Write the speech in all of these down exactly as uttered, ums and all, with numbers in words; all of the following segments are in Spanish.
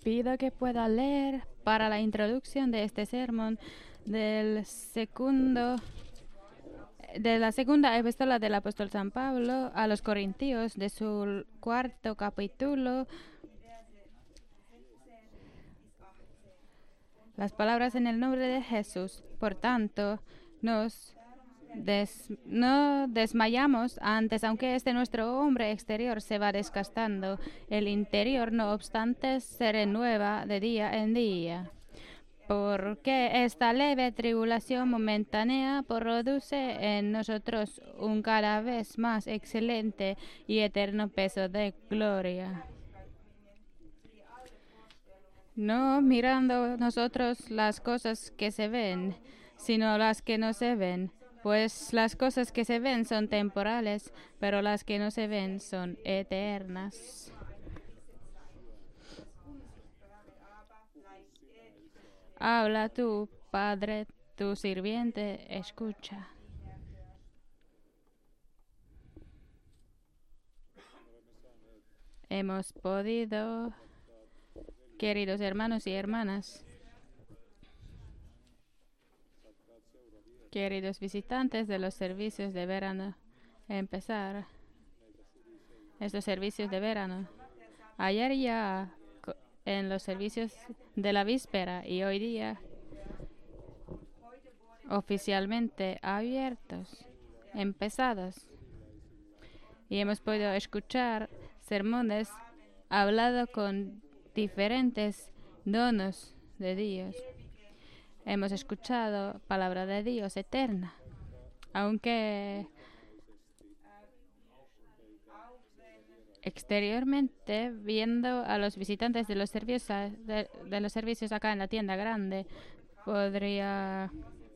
pido que pueda leer para la introducción de este sermón del segundo, de la segunda epístola del apóstol San Pablo a los Corintios, de su cuarto capítulo. Las palabras en el nombre de Jesús. Por tanto, nos des, no desmayamos antes, aunque este nuestro hombre exterior se va desgastando, el interior, no obstante, se renueva de día en día. Porque esta leve tribulación momentánea produce en nosotros un cada vez más excelente y eterno peso de gloria. No mirando nosotros las cosas que se ven, sino las que no se ven, pues las cosas que se ven son temporales, pero las que no se ven son eternas. Habla tú, Padre, tu sirviente escucha. Hemos podido, queridos hermanos y hermanas, queridos visitantes de los servicios de verano, empezar estos servicios de verano. Ayer ya en los servicios de la víspera y hoy día oficialmente abiertos, empezados. Y hemos podido escuchar sermones hablados con diferentes dones de Dios. Hemos escuchado palabra de Dios eterna, aunque exteriormente, viendo a los visitantes de los servicios de, de los servicios acá en la tienda grande, podría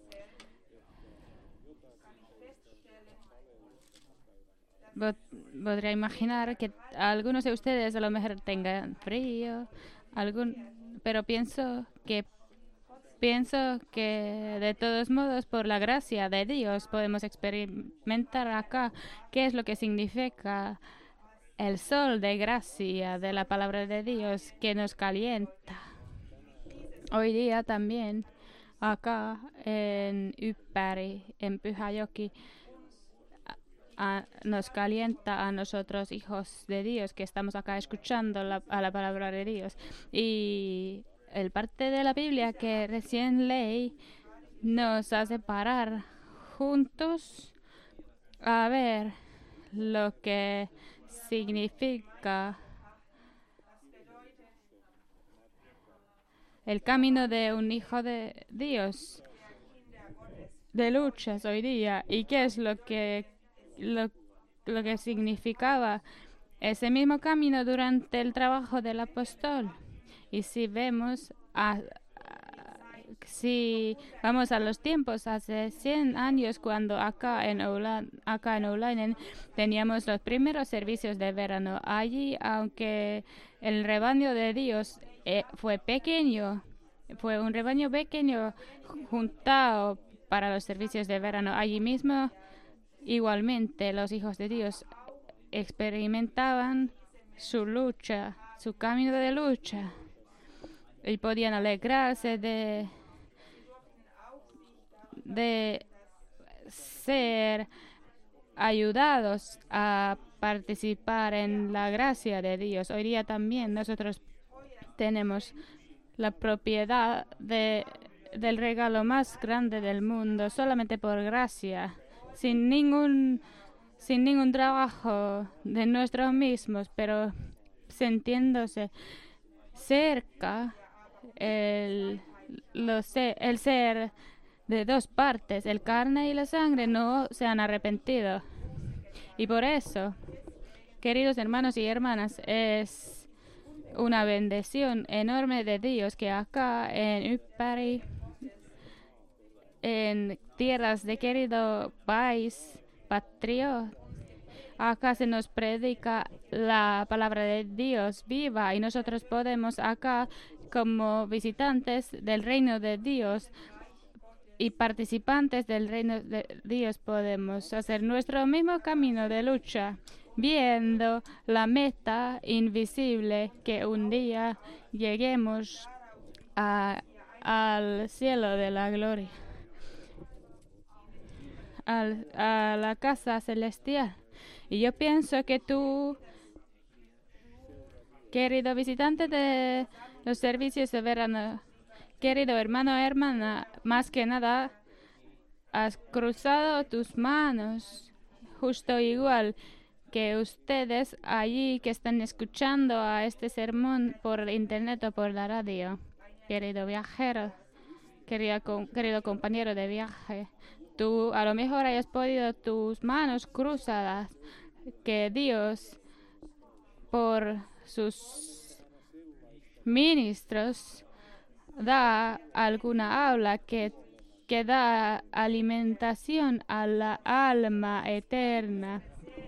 podría imaginar que algunos de ustedes a lo mejor tengan frío, algún, pero pienso que pienso que de todos modos, por la gracia de Dios, podemos experimentar acá qué es lo que significa el sol de gracia de la palabra de Dios que nos calienta. Hoy día también, acá en Yppärä, en Pyhäjoki, a, nos calienta a nosotros, hijos de Dios, que estamos acá escuchando la, a la palabra de Dios. Y el parte de la Biblia que recién leí nos hace parar juntos a ver lo que significa el camino de un hijo de Dios, de luchas hoy día, y qué es lo que lo, lo que significaba ese mismo camino durante el trabajo del apóstol. Y si vemos a, a, si vamos a los tiempos hace cien años, cuando acá en Oula, acá en Oulainen teníamos los primeros servicios de verano allí, aunque el rebaño de Dios eh, fue pequeño, fue un rebaño pequeño juntado para los servicios de verano. Allí mismo, igualmente, los hijos de Dios experimentaban su lucha, su camino de lucha, y podían alegrarse de, de ser ayudados a participar en la gracia de Dios. Hoy día también nosotros tenemos la propiedad de, del regalo más grande del mundo, solamente por gracia, sin ningún, sin ningún trabajo de nosotros mismos, pero sintiéndose cerca el, lo se, el ser de dos partes, el carne y la sangre, no se han arrepentido. Y por eso, queridos hermanos y hermanas, es una bendición enorme de Dios que acá en Yppärä, en tierras de querido país patriota, acá se nos predica la palabra de Dios viva, y nosotros podemos acá, como visitantes del reino de Dios y participantes del reino de Dios, podemos hacer nuestro mismo camino de lucha viendo la meta invisible que un día lleguemos a, al cielo de la gloria, al, a la casa celestial. Y yo pienso que tú, querido visitante de los servicios de verano, querido hermano o hermana, más que nada, has cruzado tus manos justo igual que ustedes allí que están escuchando a este sermón por internet o por la radio. Querido viajero, querido, querido compañero de viaje, tú a lo mejor hayas podido tus manos cruzadas, que Dios por sus ministros da alguna habla que, que da alimentación a la alma eterna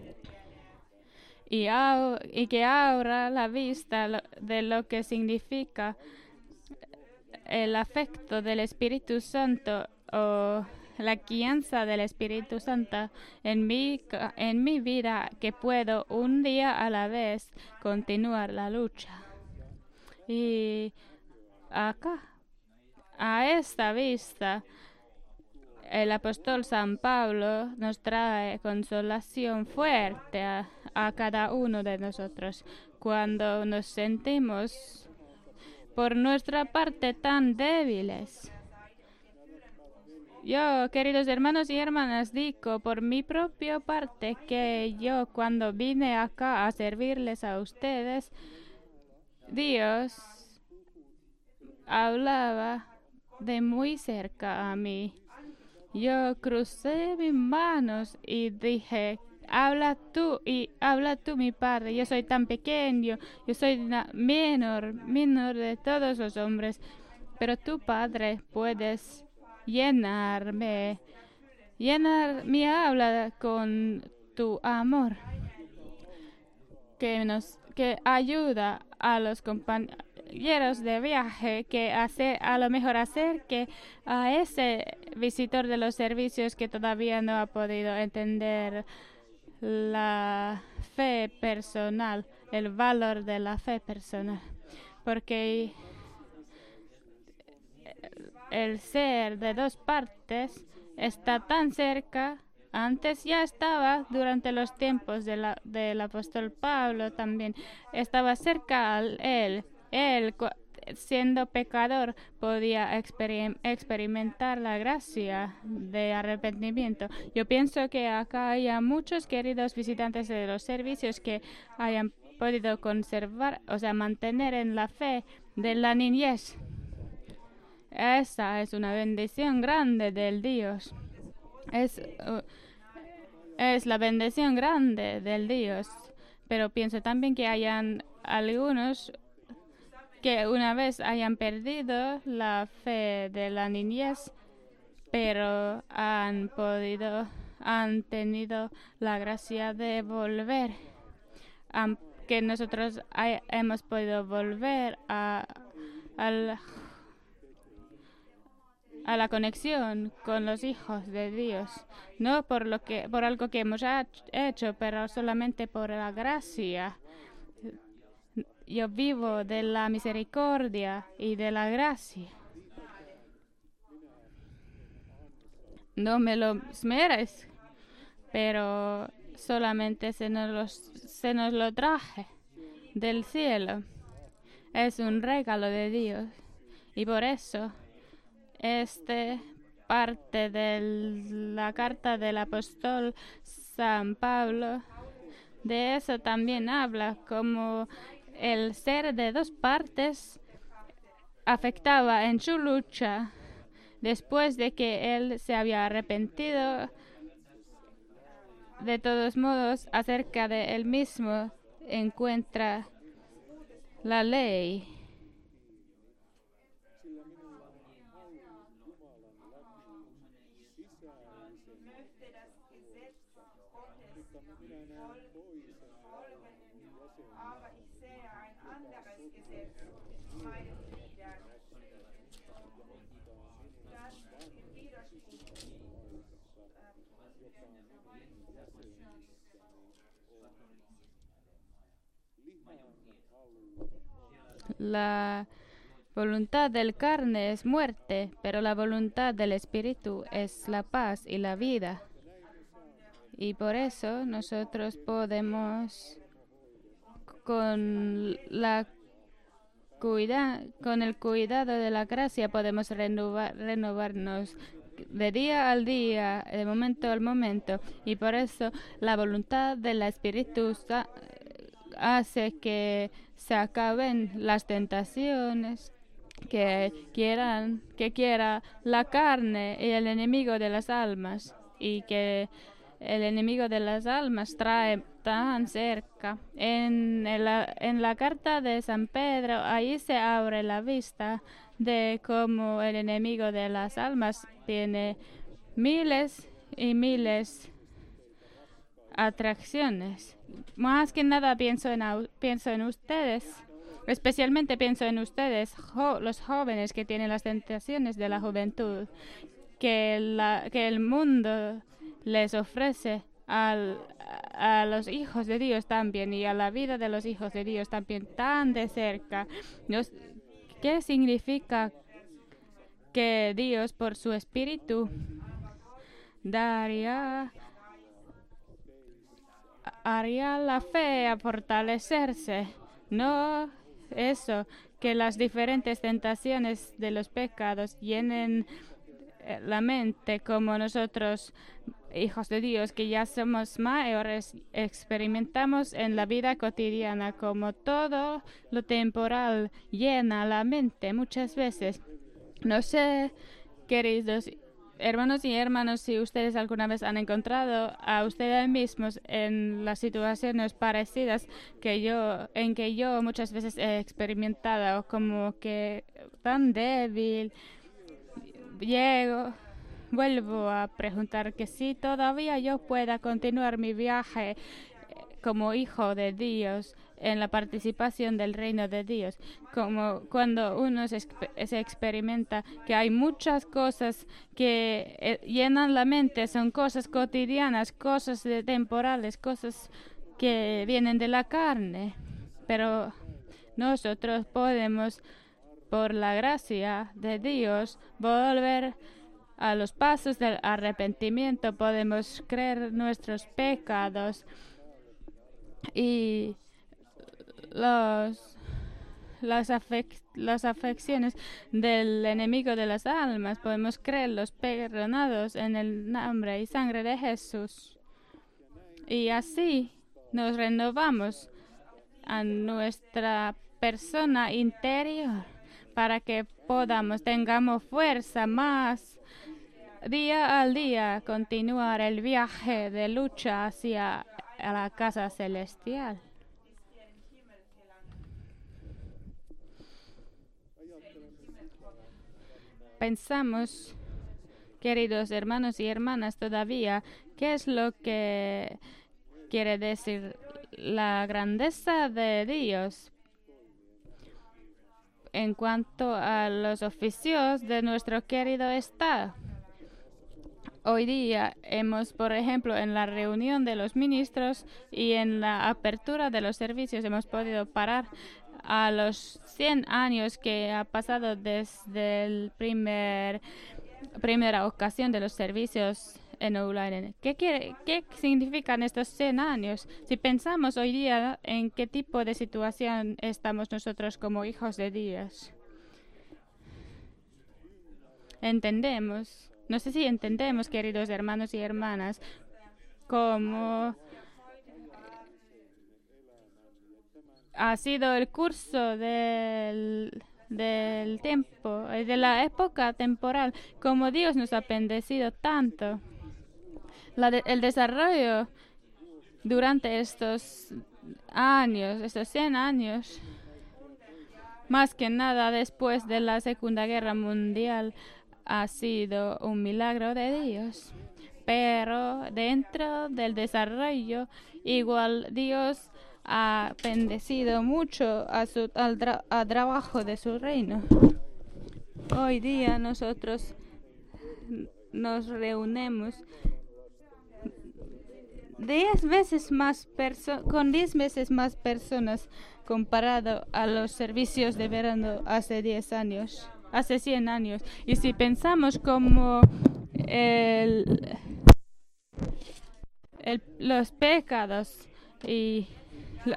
y, au, y que abra la vista lo, de lo que significa el afecto del Espíritu Santo o la guianza del Espíritu Santo en mi, en mi vida, que puedo un día a la vez continuar la lucha. Y acá, a esta vista, el apóstol San Pablo nos trae consolación fuerte a, a cada uno de nosotros cuando nos sentimos por nuestra parte tan débiles. Yo, queridos hermanos y hermanas, digo por mi propia parte que yo cuando vine acá a servirles a ustedes, Dios hablaba de muy cerca a mí. Yo crucé mis manos y dije, habla tú y habla tú, mi Padre. Yo soy tan pequeño, yo soy la menor, menor de todos los hombres, pero tú, Padre, puedes llenarme, llenar mi habla con tu amor, que nos, que ayuda a los compañeros de viaje, que hace a lo mejor hacer que a ese visitor de los servicios que todavía no ha podido entender la fe personal, el valor de la fe personal, porque el ser de dos partes está tan cerca. Antes ya estaba, durante los tiempos de la, del apóstol Pablo también, estaba cerca a él. Él, siendo pecador, podía experim experimentar la gracia de arrepentimiento. Yo pienso que acá haya muchos queridos visitantes de los servicios que hayan podido conservar, o sea, mantener en la fe de la niñez. Esa es una bendición grande del Dios. Es, uh, es la bendición grande del Dios. Pero pienso también que hayan algunos que una vez hayan perdido la fe de la niñez, pero han podido, han tenido la gracia de volver. Um, que nosotros hay, hemos podido volver a, al a la conexión con los hijos de Dios, no por lo que por algo que hemos hecho, pero solamente por la gracia. Yo vivo de la misericordia y de la gracia. No me lo merezco, pero solamente se nos, los, se nos lo traje del cielo. Es un regalo de Dios y por eso este parte de la carta del apóstol San Pablo, de eso también habla, como el ser de dos partes afectaba en su lucha después de que él se había arrepentido. De todos modos, acerca de él mismo encuentra la ley. La voluntad del carne es muerte, pero la voluntad del espíritu es la paz y la vida. Y por eso nosotros podemos, con la cuida, con el cuidado de la gracia, podemos renovar, renovarnos de día al día, de momento al momento. Y por eso la voluntad del espíritu hace que se acaben las tentaciones que quieran, que quiera la carne y el enemigo de las almas, y que el enemigo de las almas trae tan cerca. En la, en la carta de San Pedro, ahí se abre la vista de cómo el enemigo de las almas tiene miles y miles atracciones. Más que nada pienso en, pienso en ustedes. Especialmente pienso en ustedes, jo los jóvenes que tienen las tentaciones de la juventud, que, la, que el mundo les ofrece al, a los hijos de Dios también, y a la vida de los hijos de Dios también tan de cerca. Nos, ¿Qué significa que Dios por su espíritu daría, haría la fe a fortalecerse? No eso, que las diferentes tentaciones de los pecados llenen la mente, como nosotros, hijos de Dios, que ya somos mayores, experimentamos en la vida cotidiana, como todo lo temporal llena la mente muchas veces. No sé, queridos hermanos y hermanas, si ustedes alguna vez han encontrado a ustedes mismos en las situaciones parecidas que yo, en que yo muchas veces he experimentado, como que tan débil. Llego, vuelvo a preguntar que si todavía yo pueda continuar mi viaje como hijo de Dios en la participación del reino de Dios, como cuando uno se, se experimenta que hay muchas cosas que eh, llenan la mente, son cosas cotidianas, cosas de temporales, cosas que vienen de la carne, pero nosotros podemos, por la gracia de Dios, volver a los pasos del arrepentimiento, podemos creer nuestros pecados y los, las, afec las afecciones del enemigo de las almas, podemos creerlos perdonados en el nombre y sangre de Jesús. Y así nos renovamos a nuestra persona interior para que podamos, tengamos fuerza más día al día, continuar el viaje de lucha hacia la casa celestial. Pensamos, queridos hermanos y hermanas, todavía, ¿qué es lo que quiere decir la grandeza de Dios en cuanto a los oficios de nuestro querido Estado? Hoy día hemos, por ejemplo, en la reunión de los ministros y en la apertura de los servicios, hemos podido parar a los cien años que ha pasado desde el primer primera ocasión de los servicios en Oulainen. ¿Qué, quiere, ¿Qué significan estos cien años? Si pensamos hoy día en qué tipo de situación estamos nosotros como hijos de Dios, entendemos, no sé si entendemos, queridos hermanos y hermanas, cómo ha sido el curso del, del tiempo, de la época temporal, como Dios nos ha bendecido tanto. La de, el desarrollo durante estos años, estos cien años, más que nada después de la Segunda Guerra Mundial, ha sido un milagro de Dios. Pero dentro del desarrollo, igual Dios ha bendecido mucho a su, al tra a trabajo de su reino. Hoy día nosotros nos reunimos diez veces más perso- con diez veces más personas comparado a los servicios de verano hace diez años, hace cien años. Y si pensamos como el, el- los pecados y la-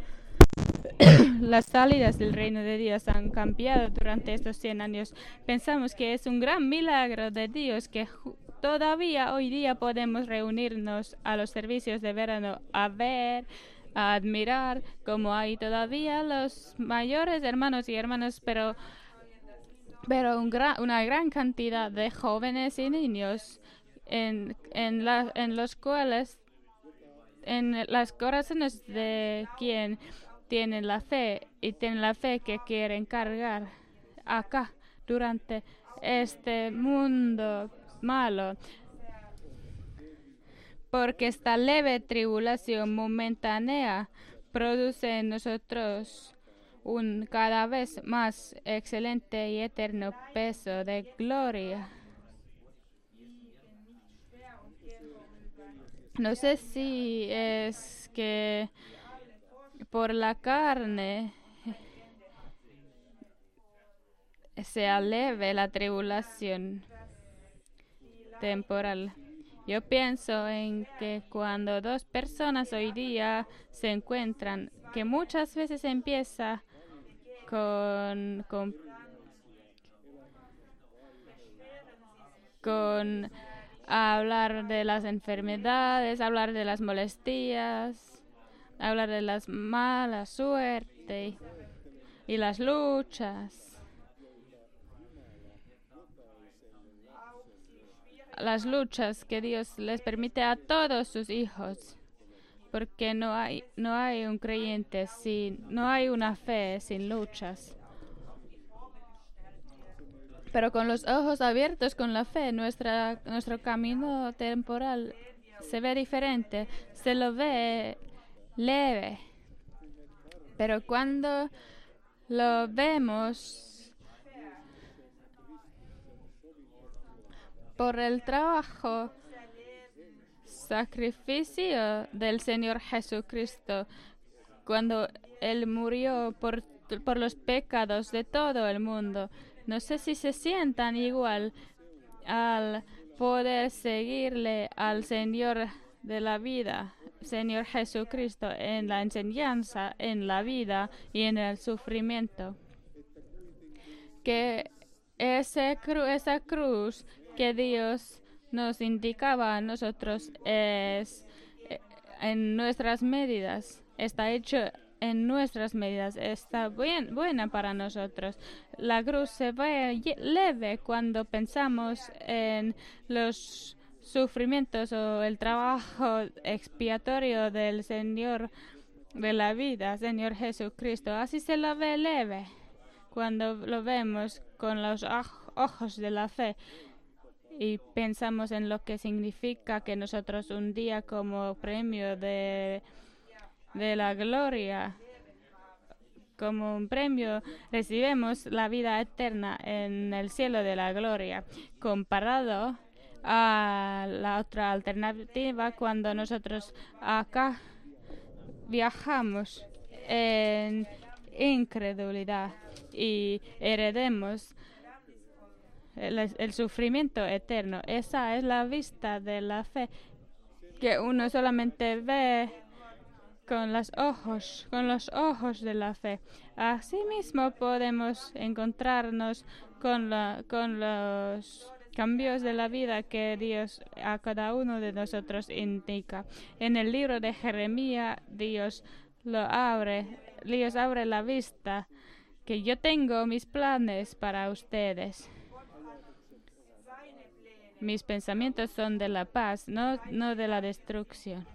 las salidas del reino de Dios han cambiado durante estos cien años, pensamos que es un gran milagro de Dios que ju- todavía hoy día podemos reunirnos a los servicios de verano a ver, a admirar cómo hay todavía los mayores hermanos y hermanas, pero, pero un gran- una gran cantidad de jóvenes y niños en, en, la- en los cuales, en las corazones de quien tienen la fe y tienen la fe que quieren cargar acá durante este mundo malo, porque esta leve tribulación momentánea produce en nosotros un cada vez más excelente y eterno peso de gloria. No sé si es que por la carne sea leve la tribulación temporal. Yo pienso en que cuando dos personas hoy día se encuentran, que muchas veces empieza con, con, con hablar de las enfermedades, hablar de las molestias, hablar de las malas suerte y las luchas. Las luchas que Dios les permite a todos sus hijos, porque no hay no hay un creyente sin no hay una fe sin luchas. Pero con los ojos abiertos, con la fe, nuestra nuestro camino temporal se ve diferente, se lo ve leve. Pero cuando lo vemos por el trabajo, sacrificio del Señor Jesucristo, cuando Él murió por, por los pecados de todo el mundo, no sé si se sientan igual al poder seguirle al Señor de la vida, Señor Jesucristo, en la enseñanza, en la vida y en el sufrimiento. Que ese cru- esa cruz que Dios nos indicaba a nosotros es eh, en nuestras medidas, está hecho en nuestras medidas, está bien, buena para nosotros. La cruz se ve leve cuando pensamos en los sufrimientos o el trabajo expiatorio del Señor de la vida, Señor Jesucristo. Así se lo ve leve cuando lo vemos con los ojos de la fe y pensamos en lo que significa que nosotros un día como premio de, de la gloria, como un premio, recibimos la vida eterna en el cielo de la gloria, comparado a la otra alternativa cuando nosotros acá viajamos en incredulidad y heredemos el, el sufrimiento eterno. Esa es la vista de la fe que uno solamente ve con los ojos, con los ojos de la fe. Asimismo podemos encontrarnos con, la, con los cambios de la vida que Dios a cada uno de nosotros indica. En el libro de Jeremías, Dios lo abre, Dios abre la vista, que yo tengo mis planes para ustedes. Mis pensamientos son de la paz, no, no de la destrucción.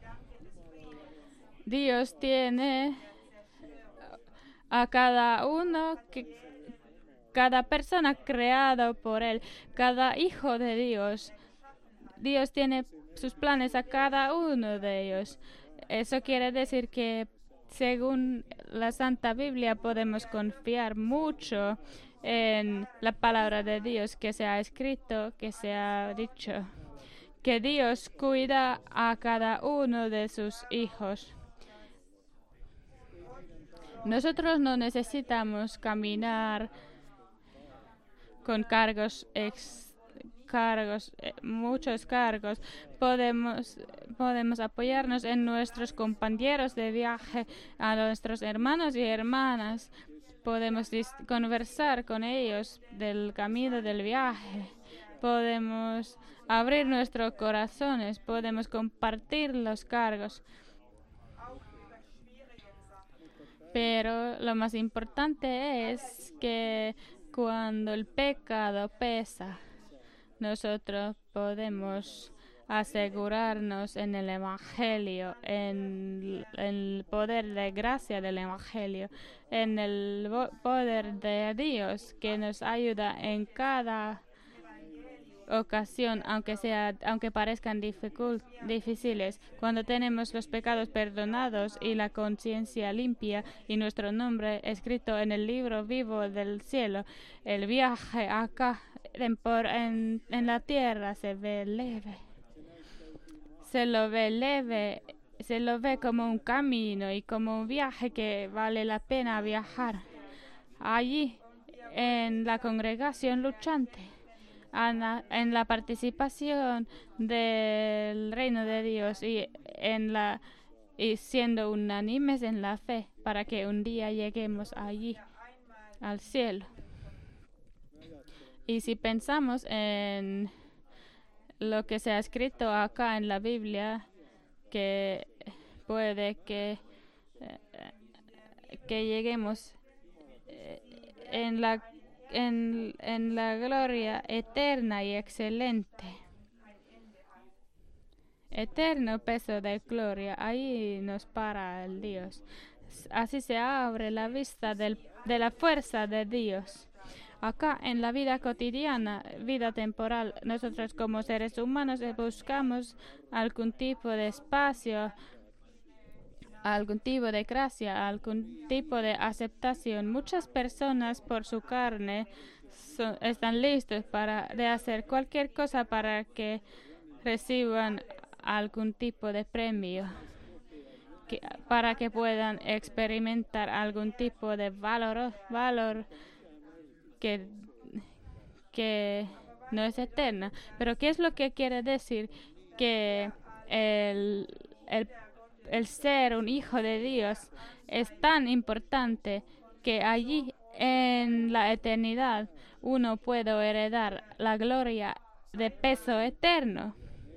Dios tiene a cada uno, que, cada persona creada por Él, cada hijo de Dios. Dios tiene sus planes a cada uno de ellos. Eso quiere decir que según la Santa Biblia podemos confiar mucho en la palabra de Dios que se ha escrito, que se ha dicho, que Dios cuida a cada uno de sus hijos. Nosotros no necesitamos caminar con cargos ex, cargos, eh, muchos cargos. Podemos, podemos apoyarnos en nuestros compañeros de viaje, a nuestros hermanos y hermanas. Podemos conversar con ellos del camino del viaje. Podemos abrir nuestros corazones. Podemos compartir los cargos. Pero lo más importante es que cuando el pecado pesa, nosotros podemos asegurarnos en el Evangelio, en, en el poder de gracia del Evangelio, en el poder de Dios que nos ayuda en cada ocasión, aunque sea, aunque parezcan dificul, difíciles, cuando tenemos los pecados perdonados y la conciencia limpia y nuestro nombre escrito en el libro vivo del cielo. El viaje acá en, por, en, en la tierra se ve leve, se lo ve leve, se lo ve como un camino y como un viaje que vale la pena viajar. Allí, en la congregación luchante, en la participación del reino de Dios y en la y siendo unánimes en la fe para que un día lleguemos allí al cielo. Y si pensamos en lo que se ha escrito acá en la Biblia, que puede que que lleguemos en la En, en la gloria eterna y excelente. Eterno peso de gloria, ahí nos para el Dios. Así se abre la vista del, de la fuerza de Dios. Acá en la vida cotidiana, vida temporal, nosotros como seres humanos buscamos algún tipo de espacio, algún tipo de gracia, algún tipo de aceptación. Muchas personas por su carne son, están listos para de hacer cualquier cosa para que reciban algún tipo de premio, que, para que puedan experimentar algún tipo de valor, valor que, que no es eterna. Pero ¿qué es lo que quiere decir? Que el, el El ser un hijo de Dios es tan importante que allí en la eternidad uno puede heredar la gloria de peso eterno.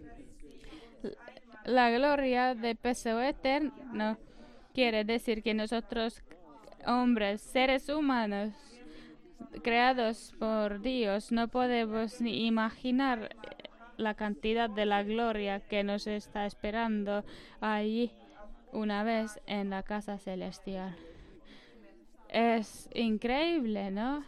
La gloria de peso eterno quiere decir que nosotros, hombres, seres humanos, creados por Dios, no podemos ni imaginar la cantidad de la gloria que nos está esperando allí una vez en la casa celestial. Es increíble, ¿no?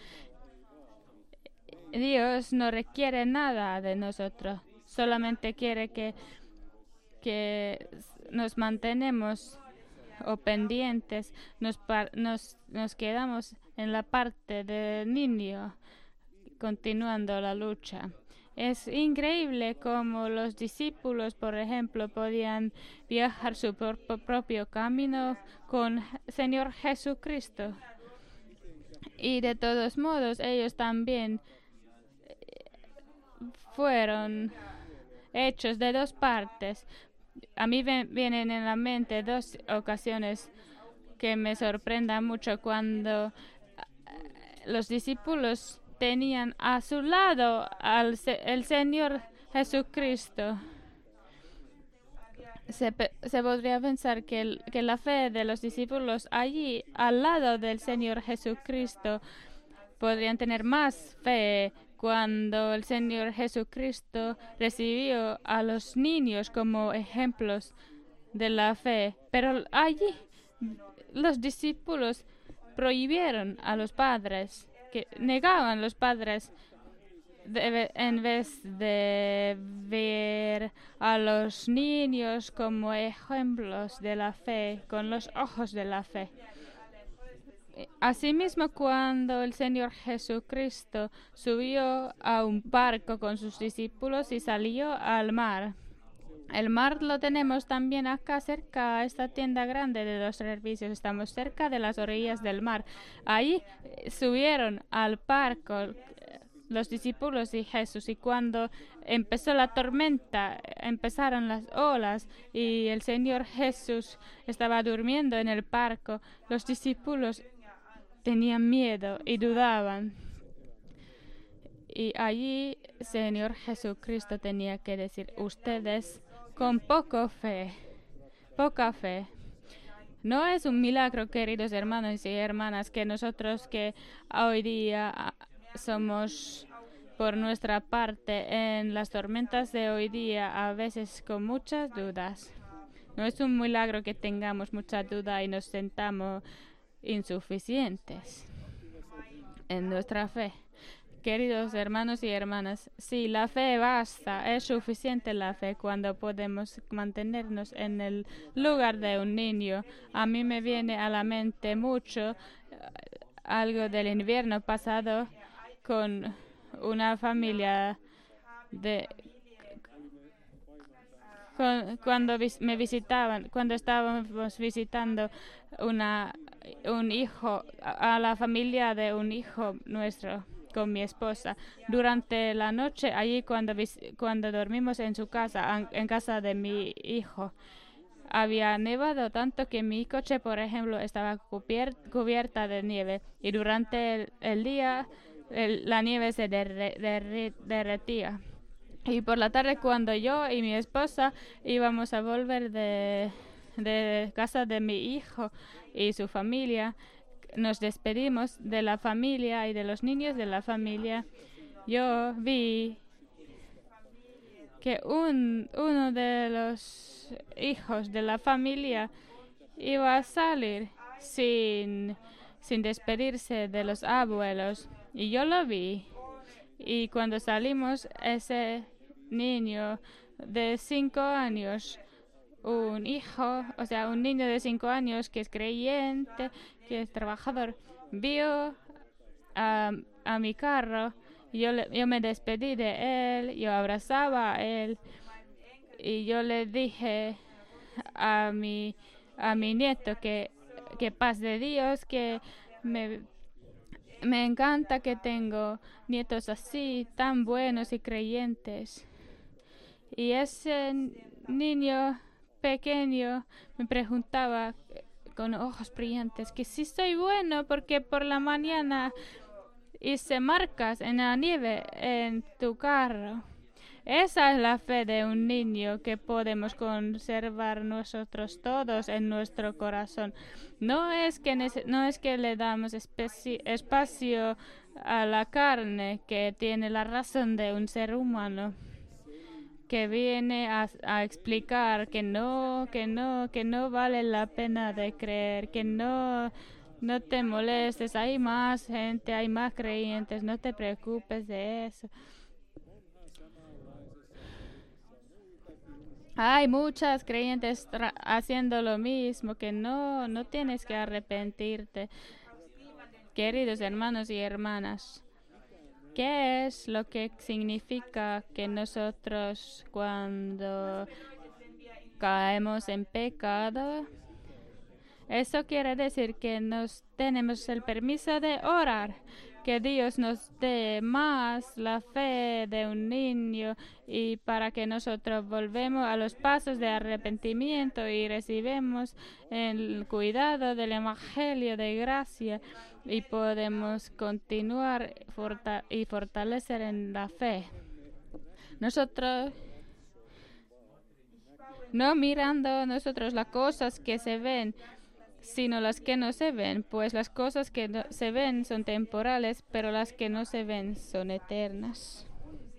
Dios no requiere nada de nosotros, solamente quiere que, que nos mantenemos o pendientes, nos, nos, nos quedamos en la parte del niño, continuando la lucha. Es increíble cómo los discípulos, por ejemplo, podían viajar su por, por propio camino con el Señor Jesucristo. Y de todos modos, ellos también fueron hechos de dos partes. A mí ven, vienen en la mente dos ocasiones que me sorprendan mucho cuando los discípulos tenían a su lado al el Señor Jesucristo. Se, se podría pensar que, el, que la fe de los discípulos allí al lado del Señor Jesucristo podrían tener más fe cuando el Señor Jesucristo recibió a los niños como ejemplos de la fe. Pero allí los discípulos prohibieron a los padres, que negaban los padres de, en vez de ver a los niños como ejemplos de la fe, con los ojos de la fe. Asimismo, cuando el Señor Jesucristo subió a un barco con sus discípulos y salió al mar. El mar lo tenemos también acá cerca, a esta tienda grande de los servicios. Estamos cerca de las orillas del mar. Ahí eh, subieron al barco eh, los discípulos y Jesús. Y cuando empezó la tormenta, empezaron las olas y el Señor Jesús estaba durmiendo en el barco, los discípulos tenían miedo y dudaban. Y allí el Señor Jesucristo tenía que decir, ustedes con poco fe, poca fe. No es un milagro, queridos hermanos y hermanas, que nosotros que hoy día somos por nuestra parte en las tormentas de hoy día a veces con muchas dudas. No es un milagro que tengamos mucha duda y nos sentamos insuficientes en nuestra fe. Queridos hermanos y hermanas, sí, la fe basta, es suficiente la fe cuando podemos mantenernos en el lugar de un niño. A mí me viene a la mente mucho uh, algo del invierno pasado con una familia de con, cuando vis, me visitaban, cuando estábamos visitando una un hijo a, a la familia de un hijo nuestro con mi esposa. Durante la noche, allí cuando, cuando dormimos en su casa, en casa de mi hijo, había nevado tanto que mi coche, por ejemplo, estaba cubier cubierta de nieve. Y durante el, el día, el, la nieve se derre derre derretía. Y por la tarde, cuando yo y mi esposa íbamos a volver de, de casa de mi hijo y su familia, nos despedimos de la familia y de los niños de la familia. Yo vi que un, uno de los hijos de la familia iba a salir sin, sin despedirse de los abuelos. Y yo lo vi. Y cuando salimos, ese niño de cinco años, un hijo, o sea, un niño de cinco años que es creyente, que es trabajador, vio a, a mi carro, y yo, le, yo me despedí de él, yo abrazaba a él, y yo le dije a mi, a mi nieto que, que paz de Dios, que me, me encanta que tengo nietos así, tan buenos y creyentes. Y ese niño pequeño me preguntaba con ojos brillantes que si soy bueno porque por la mañana hice marcas en la nieve en tu carro. Esa es la fe de un niño que podemos conservar nosotros todos en nuestro corazón. No es que, no es que le damos espacio a la carne que tiene la razón de un ser humano, que viene a, a explicar que no, que no, que no vale la pena de creer, que no, no te molestes, hay más gente, hay más creyentes, no te preocupes de eso. Hay muchas creyentes haciendo lo mismo, que no, no tienes que arrepentirte. Queridos hermanos y hermanas, ¿qué es lo que significa que nosotros cuando caemos en pecado? Eso quiere decir que nos tenemos el permiso de orar, que Dios nos dé más la fe de un niño y para que nosotros volvemos a los pasos de arrepentimiento y recibimos el cuidado del Evangelio de gracia y podemos continuar forta y fortalecer en la fe. Nosotros no mirando nosotros las cosas que se ven, sino las que no se ven, pues las cosas que no se ven son temporales, pero las que no se ven son eternas.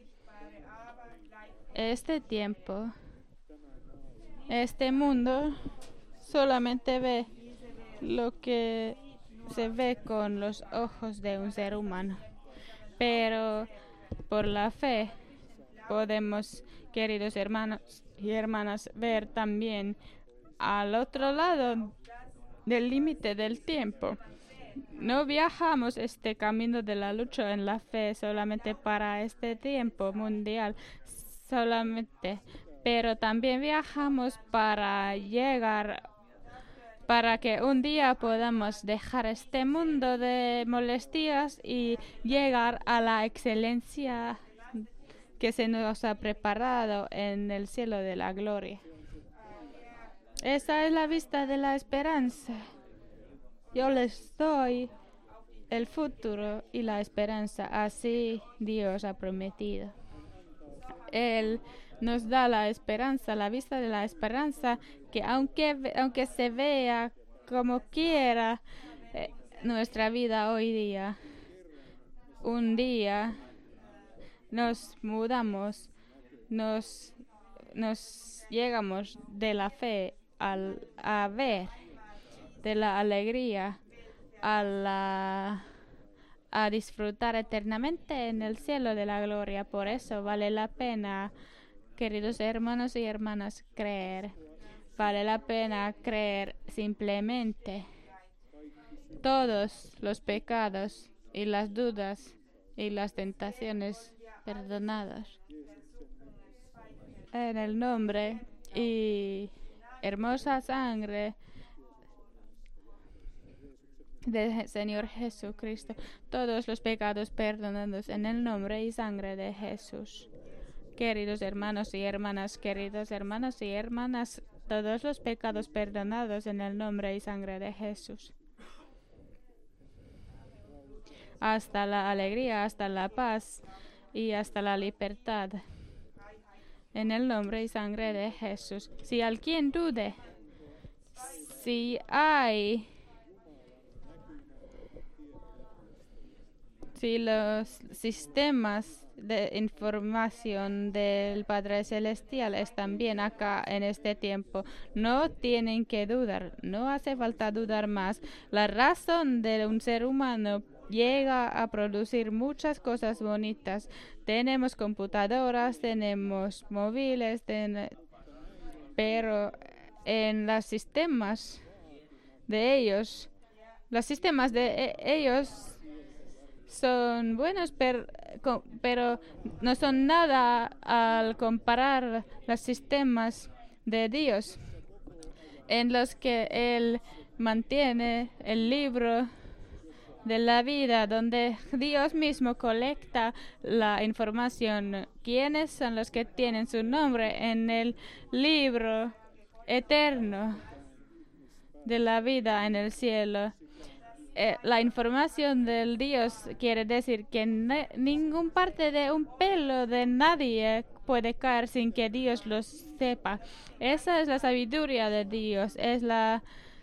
Este tiempo, este mundo, solamente ve lo que se ve con los ojos de un ser humano, pero por la fe podemos, queridos hermanos y hermanas, ver también al otro lado del límite del tiempo. no viajamos este camino de la lucha en la fe solamente para este tiempo mundial, solamente, pero también viajamos para llegar, para que un día podamos dejar este mundo de molestias y llegar a la excelencia que se nos ha preparado en el cielo de la gloria. Esa es la vista de la esperanza. Yo les doy el futuro y la esperanza, así Dios ha prometido. Él nos da la esperanza, la vista de la esperanza, que aunque, aunque se vea como quiera eh, nuestra vida hoy día, un día nos mudamos, nos, nos llegamos de la fe al, a ver, de la alegría a la a disfrutar eternamente en el cielo de la gloria. Por eso vale la pena, queridos hermanos y hermanas, creer. Vale la pena creer simplemente. Todos los pecados y las dudas y las tentaciones perdonadas en el nombre y hermosa sangre del Señor Jesucristo, todos los pecados perdonados en el nombre y sangre de Jesús. Queridos hermanos y hermanas, queridos hermanos y hermanas, todos los pecados perdonados en el nombre y sangre de Jesús. Hasta la alegría, hasta la paz y hasta la libertad. En el nombre y sangre de Jesús. Si alguien dude, si hay Si los sistemas de información del Padre Celestial están bien acá en este tiempo, no tienen que dudar, no hace falta dudar más. La razón de un ser humano llega a producir muchas cosas bonitas. Tenemos computadoras, tenemos móviles, ten- pero en los sistemas de ellos, los sistemas de e- ellos son buenos, per, co- pero no son nada al comparar los sistemas de Dios, en los que Él mantiene el libro de la vida, donde Dios mismo colecta la información. ¿Quiénes son los que tienen su nombre en el libro eterno de la vida en el cielo? Eh, la información del Dios quiere decir que ne- ningún parte de un pelo de nadie puede caer sin que Dios lo sepa. Esa es la sabiduría de Dios, es la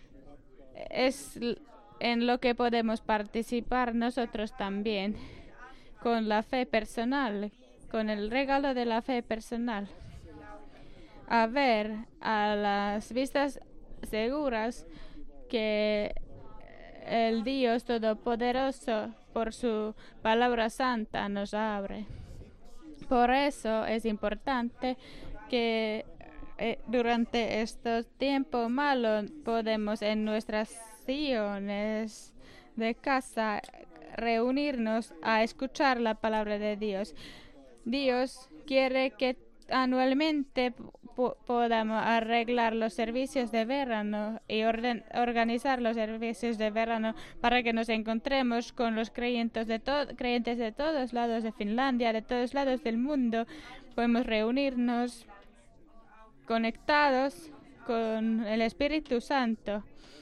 es l- en lo que podemos participar nosotros también con la fe personal, con el regalo de la fe personal. A ver, a las vistas seguras que el Dios Todopoderoso, por su palabra santa, nos abre. Por eso es importante que eh, durante estos tiempos malos podemos en nuestras sillones de casa reunirnos a escuchar la palabra de Dios. Dios quiere que anualmente po- podamos arreglar los servicios de verano y orden- organizar los servicios de verano para que nos encontremos con los creyentes de, to- creyentes de todos lados de Finlandia, de todos lados del mundo. Podemos reunirnos conectados con el Espíritu Santo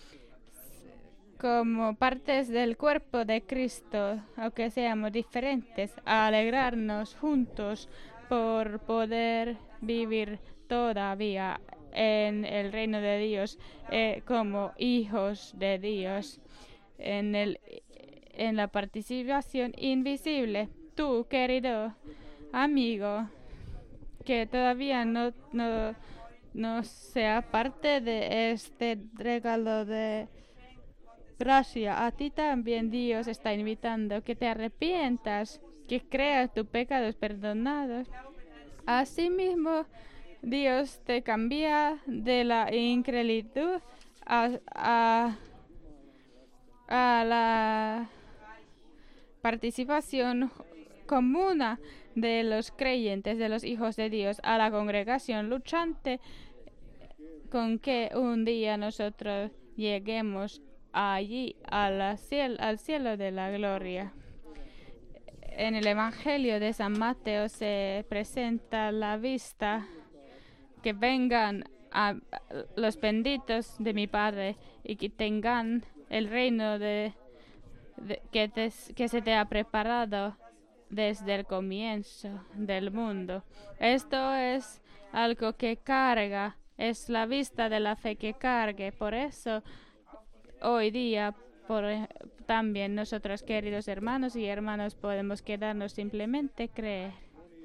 como partes del cuerpo de Cristo, aunque seamos diferentes, a alegrarnos juntos por poder vivir todavía en el reino de Dios eh, como hijos de Dios, en, el, en la participación invisible. Tú, querido amigo, que todavía no, no, no sea parte de este regalo de gracia, a ti también Dios está invitando que te arrepientas, que creas tus pecados perdonados. Asimismo, Dios te cambia de la incredulidad a, a, a la participación común de los creyentes, de los hijos de Dios, a la congregación luchante, con que un día nosotros lleguemos allí a la ciel- al cielo de la gloria. En el Evangelio de San Mateo se presenta la vista que vengan a los benditos de mi Padre y que tengan el reino de, de- que, te- que se te ha preparado desde el comienzo del mundo. Esto es algo que carga, es la vista de la fe que cargue. Por eso, hoy día, por, también nosotros, queridos hermanos y hermanas, podemos quedarnos simplemente creer.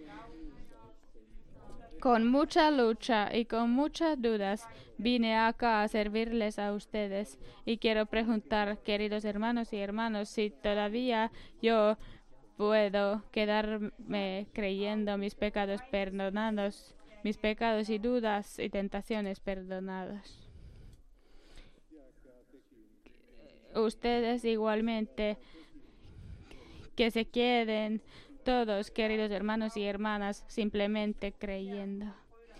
Con mucha lucha y con muchas dudas vine acá a servirles a ustedes y quiero preguntar, queridos hermanos y hermanos, si todavía yo puedo quedarme creyendo mis pecados perdonados, mis pecados y dudas y tentaciones perdonados. Ustedes igualmente que se queden todos, queridos hermanos y hermanas, simplemente creyendo.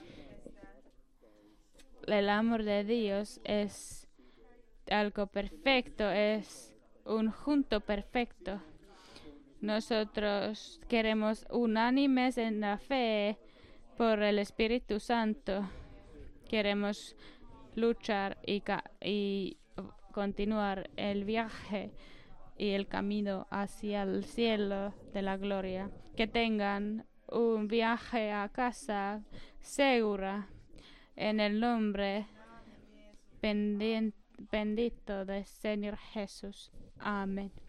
El amor de Dios es algo perfecto, es un junto perfecto. Nosotros queremos unánimes en la fe por el Espíritu Santo. Queremos luchar y, y continuar el viaje y el camino hacia el cielo de la gloria. Que tengan un viaje a casa segura en el nombre bendito del Señor Jesús. Amén.